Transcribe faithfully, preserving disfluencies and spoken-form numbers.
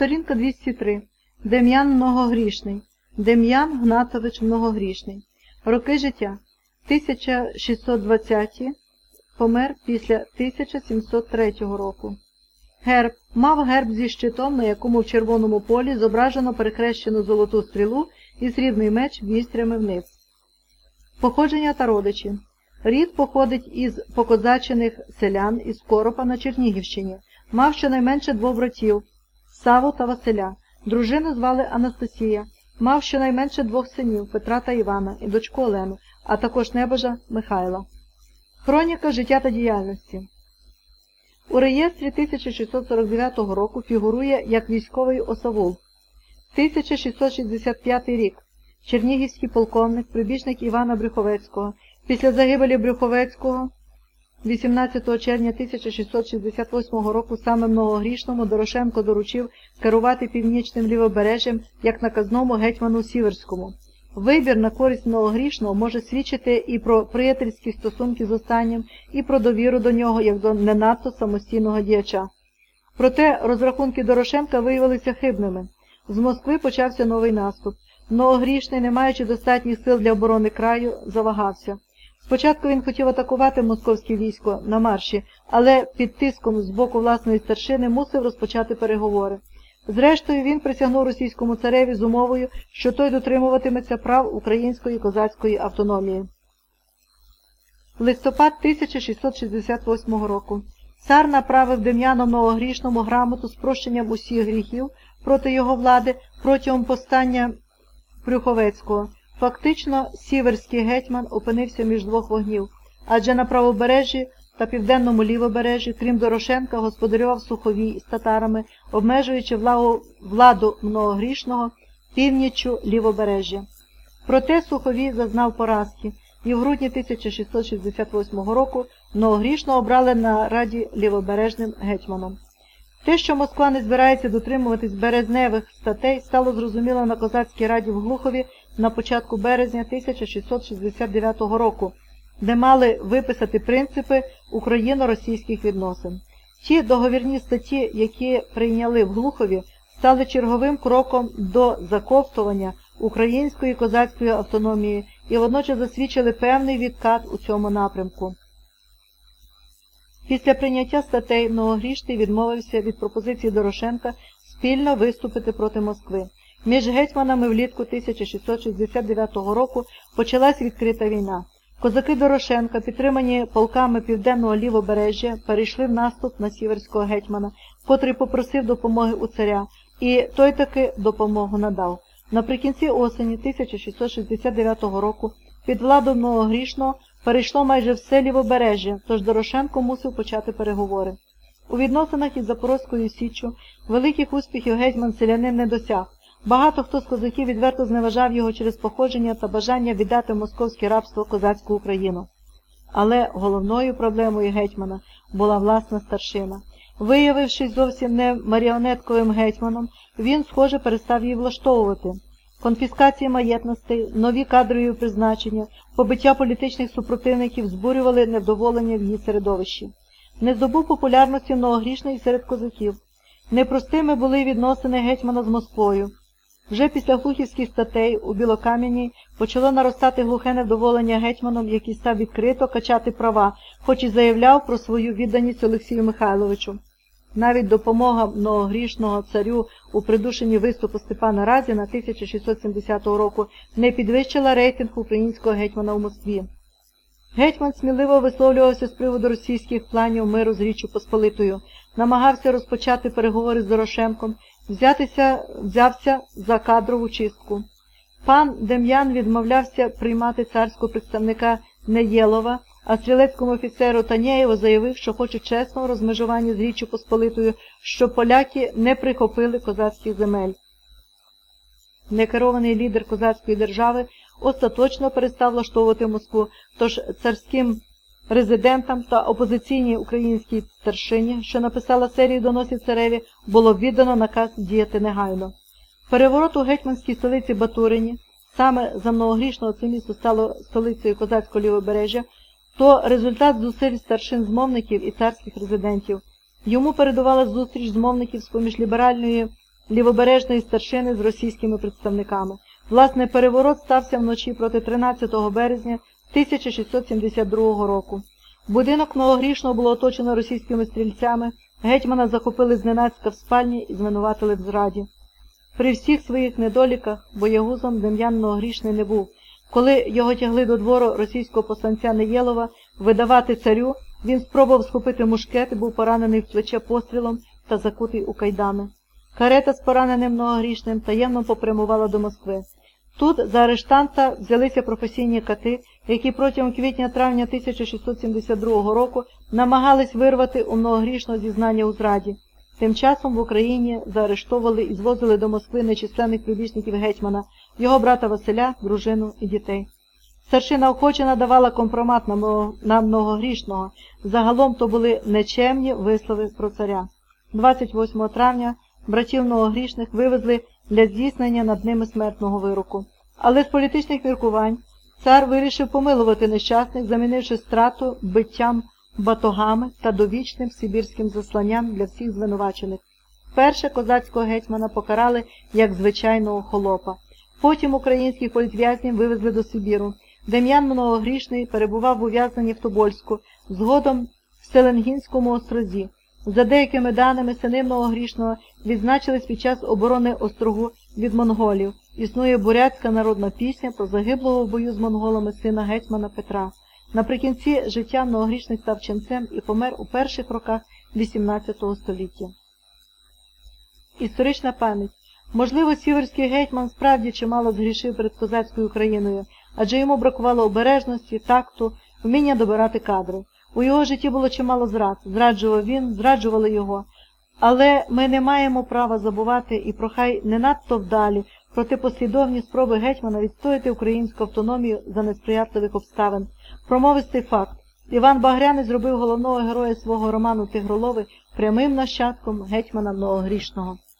Сторінка двісті три. Дем'ян Многогрішний. Дем'ян Гнатович Многогрішний. Роки життя. тисяча шістсот двадцяті. Помер після тисяча сімсот третього року. Герб. Мав герб зі щитом, на якому в червоному полі зображено перехрещену золоту стрілу і срібний меч вістрями вниз. Походження та родичі. Рід походить із покозачених селян із Коропа на Чернігівщині. Мав щонайменше двох братів – Саву та Василя. Дружину звали Анастасія. Мав щонайменше двох синів – Петра та Івана і дочку Олену, а також небожа Михайла. Хроніка життя та діяльності. У реєстрі тисяча шістсот сорок дев'ятого року фігурує як військовий осавул. тисяча шістсот шістдесят п'ятий рік. Чернігівський полковник, прибічник Івана Брюховецького. Після загибелі Брюховецького вісімнадцятого червня тисяча шістсот шістдесят восьмого року саме Многогрішному Дорошенко доручив керувати північним лівобережжям як наказному гетьману Сіверському. Вибір на користь Многогрішного може свідчити і про приятельські стосунки з останнім, і про довіру до нього як до не надто самостійного діяча. Проте розрахунки Дорошенка виявилися хибними. З Москви почався новий наступ. Многогрішний, не маючи достатніх сил для оборони краю, завагався. Спочатку він хотів атакувати московське військо на марші, але під тиском з боку власної старшини мусив розпочати переговори. Зрештою, він присягнув російському цареві з умовою, що той дотримуватиметься прав української козацької автономії. Листопад тисяча шістсот шістдесят восьмого року. Цар направив Дем'яну Многогрішному грамоту з прощенням усіх гріхів проти його влади протягом повстання Брюховецького. Фактично, сіверський гетьман опинився між двох вогнів, адже на правобережжі та південному лівобережжі, крім Дорошенка, господарював Суховій з татарами, обмежуючи владу, владу Многогрішного північчю лівобережжя. Проте Суховій зазнав поразки, і в грудні тисяча шістсот шістдесят восьмого року Многогрішного обрали на раді лівобережним гетьманом. Те, що Москва не збирається дотримуватись березневих статей, стало зрозуміло на Козацькій раді в Глухові на початку березня тисяча шістсот шістдесят дев'ятого року, де мали виписати принципи україно-російських відносин. Ті договірні статті, які прийняли в Глухові, стали черговим кроком до заковтування української козацької автономії і водночас засвідчили певний відкат у цьому напрямку. Після прийняття статей Многогрішний відмовився від пропозиції Дорошенка спільно виступити проти Москви. Між гетьманами влітку тисяча шістсот шістдесят дев'ятого року почалась відкрита війна. Козаки Дорошенка, підтримані полками південного лівобережжя, перейшли в наступ на сіверського гетьмана, котрий попросив допомоги у царя, і той таки допомогу надав. Наприкінці осені тисяча шістсот шістдесят дев'ятого року під владу Многогрішного перейшло майже все лівобережжя, тож Дорошенко мусив почати переговори. У відносинах із Запорозькою Січчю великих успіхів гетьман-селянин не досяг. Багато хто з козаків відверто зневажав його через походження та бажання віддати московське рабство козацьку Україну. Але головною проблемою гетьмана була власна старшина. Виявившись зовсім не маріонетковим гетьманом, він, схоже, перестав її влаштовувати. Конфіскації маєтностей, нові кадрові призначення, побиття політичних супротивників збурювали невдоволення в її середовищі. Не здобув популярності Многогрішний серед козаків. Непростими були відносини гетьмана з Москвою. Вже після глухівських статей у Білокам'яній почало наростати глухе невдоволення гетьманом, який став відкрито качати права, хоч і заявляв про свою відданість Олексію Михайловичу. Навіть допомога Многогрішного царю у придушенні виступу Степана Разіна тисяча шістсот сімдесятого року не підвищила рейтинг українського гетьмана у Москві. Гетьман сміливо висловлювався з приводу російських планів миру з Річчю Посполитою, намагався розпочати переговори з Дорошенком, взятися, взявся за кадрову чистку. Пан Дем'ян відмовлявся приймати царського представника Неєлова, а стрілецькому офіцеру Танієву заявив, що хоче чесного розмежування з Річчю Посполитою, щоб поляки не прихопили козацьких земель. Некерований лідер козацької держави остаточно перестав влаштовувати Москву, тож царським резидентам та опозиційній українській старшині, що написала серію доносів цареві, було віддано наказ діяти негайно. Переворот у гетьманській столиці Батурині, саме за Многогрішного це місто стало столицею козацького лівобережжя, то результат зусиль старшин-змовників і царських резидентів. Йому передувала зустріч змовників з поміж ліберальної лівобережної старшини з російськими представниками. Власне, переворот стався вночі проти тринадцятого березня тисяча шістсот сімдесят другого року. Будинок Новогрішного було оточено російськими стрільцями, гетьмана захопили зненацька в спальні і звинуватили в зраді. При всіх своїх недоліках боягузом Дем'ян Новогрішний не був. Коли його тягли до двору російського посланця Неєлова видавати царю, він спробував схопити мушкет і був поранений в плече пострілом та закутий у кайдани. Карета з пораненим Новогрішним таємно попрямувала до Москви. Тут за арештанта взялися професійні кати, які протягом квітня-травня тисяча шістсот сімдесят другого року намагались вирвати у Новогрішного зізнання у зраді. Тим часом в Україні заарештовували і звозили до Москви нечисленних прибічників гетьмана, його брата Василя, дружину і дітей. Старшина охоче надавала компромат на Новогрішного. Загалом то були нечемні вислови про царя. двадцять восьмого травня братів Новогрішних вивезли для здійснення над ними смертного вироку. Але з політичних міркувань цар вирішив помилувати нещасних, замінивши страту биттям батогами та довічним сибірським засланням для всіх звинувачених. Вперше козацького гетьмана покарали як звичайного холопа. Потім українських політв'язнів вивезли до Сибіру. Дем'ян Новогрішний перебував в ув'язненні в Тобольську, згодом в Селенгінському острозі. За деякими даними, сини Новогрішного відзначились під час оборони острогу від монголів. Існує бурятська народна пісня про загиблого в бою з монголами сина гетьмана Петра. Наприкінці життя Новогрішний став ченцем і помер у перших роках вісімнадцятого століття. Історична пам'ять. Можливо, сіверський гетьман справді чимало згрішив перед козацькою Україною, адже йому бракувало обережності, такту, вміння добирати кадри. У його житті було чимало зрад. Зраджував він, зраджували його. Але ми не маємо права забувати і про хай не надто вдалі, проти послідовні спроби гетьмана відстояти українську автономію за несприятливих обставин. Промовистий факт. Іван Багряний зробив головного героя свого роману «Тигролови» прямим нащадком гетьмана Новогрішного.